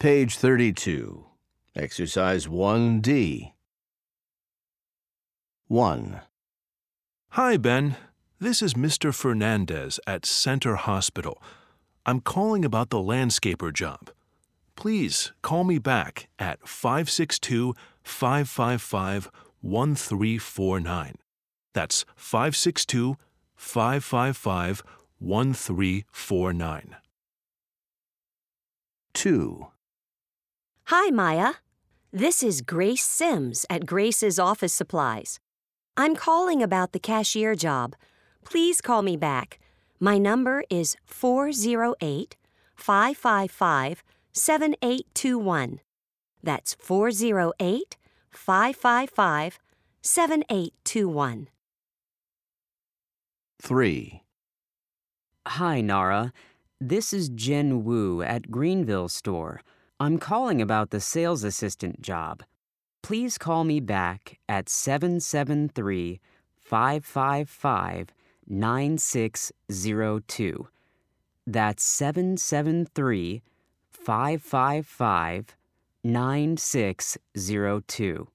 Page 32. Exercise 1D. 1. Hi, Ben. This is Mr. Fernandez at Center Hospital. I'm calling about the landscaper job. Please call me back at 562-555-1349. That's 562-555-1349. 2. Hi, Maya. This is Grace Sims at Grace's Office Supplies. I'm calling about the cashier job. Please call me back. My number is 408-555-7821. That's 408-555-7821. 3. Hi, Nara. This is Jen Wu at Greenville Store. I'm calling about the sales assistant job. Please call me back at 773-555-9602. That's 773-555-9602.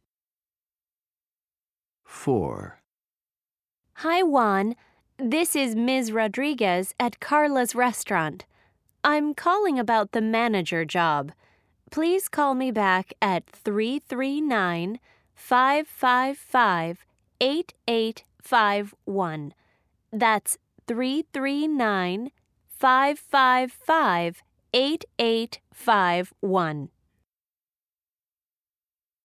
4. Hi, Juan. This is Ms. Rodriguez at Carla's Restaurant. I'm calling about the manager job. Please call me back at 339-555-8851. That's 339-555-8851.